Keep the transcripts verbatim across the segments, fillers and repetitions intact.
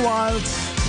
Wild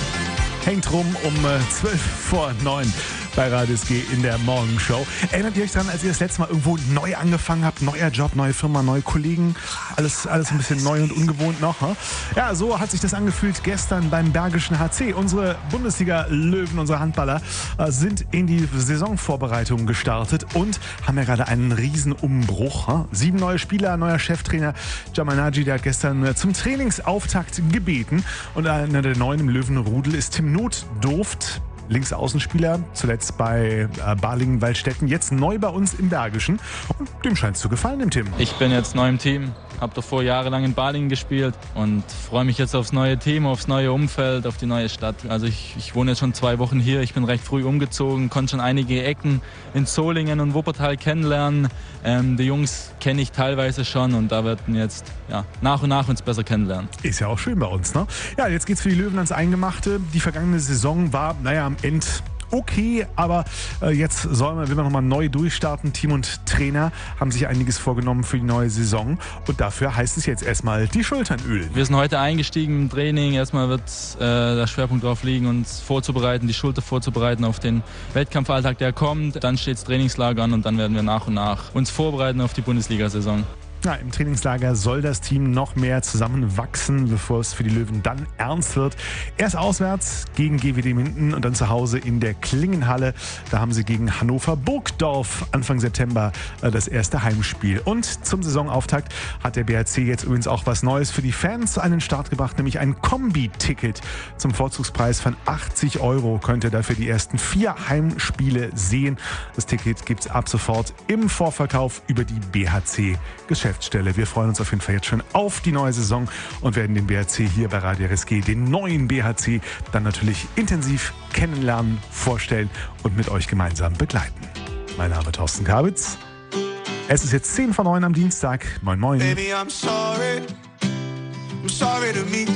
hängt rum um zwölf vor neun bei Radio S G in der Morgenshow. Erinnert ihr euch daran, als ihr das letzte Mal irgendwo neu angefangen habt? Neuer Job, neue Firma, neue Kollegen. Alles, alles ein bisschen neu und ungewohnt noch. Hm? Ja, so hat sich das angefühlt gestern beim Bergischen H C. Unsere Bundesliga-Löwen, unsere Handballer, äh, sind in die Saisonvorbereitung gestartet und haben ja gerade einen riesen Umbruch. Hm? Sieben neue Spieler, neuer Cheftrainer Jamal Naji, der hat gestern äh, zum Trainingsauftakt gebeten. Und einer der Neuen im Löwenrudel ist Tim Notdurft. Linksaußenspieler, zuletzt bei äh, Balingen-Waldstätten, jetzt neu bei uns im Bergischen. Und dem scheint es zu gefallen, dem Tim. Ich bin jetzt neu im Team, habe davor jahrelang in Balingen gespielt und freue mich jetzt aufs neue Team, aufs neue Umfeld, auf die neue Stadt. Also ich, ich wohne jetzt schon zwei Wochen hier, ich bin recht früh umgezogen, konnte schon einige Ecken in Solingen und Wuppertal kennenlernen. Ähm, die Jungs kenne ich teilweise schon und da werden jetzt ja, nach und nach uns besser kennenlernen. Ist ja auch schön bei uns, ne? Ja, jetzt geht's für die Löwen ans Eingemachte. Die vergangene Saison war, naja, am Ende okay, aber äh, jetzt soll man, will man nochmal neu durchstarten. Team und Trainer haben sich einiges vorgenommen für die neue Saison und dafür heißt es jetzt erstmal die Schultern ölen. Wir sind heute eingestiegen im Training. Erstmal wird äh, der Schwerpunkt darauf liegen, uns vorzubereiten, die Schulter vorzubereiten auf den Wettkampfalltag, der kommt. Dann steht das Trainingslager an und dann werden wir nach und nach uns vorbereiten auf die Bundesliga-Saison. Ja, im Trainingslager soll das Team noch mehr zusammenwachsen, bevor es für die Löwen dann ernst wird. Erst auswärts gegen G W D Minden und dann zu Hause in der Klingenhalle. Da haben sie gegen Hannover Burgdorf Anfang September das erste Heimspiel. Und zum Saisonauftakt hat der B H C jetzt übrigens auch was Neues für die Fans an den Start gebracht, nämlich ein Kombi-Ticket zum Vorzugspreis von achtzig Euro. Könnt ihr dafür die ersten vier Heimspiele sehen. Das Ticket gibt es ab sofort im Vorverkauf über die B H C-Geschäftsstelle. Wir freuen uns auf jeden Fall jetzt schon auf die neue Saison und werden den B H C hier bei Radio S G, den neuen B H C, dann natürlich intensiv kennenlernen, vorstellen und mit euch gemeinsam begleiten. Mein Name ist Thorsten Kabitz. Es ist jetzt zehn vor neun am Dienstag. Moin, moin. Baby, I'm sorry. I'm sorry to meet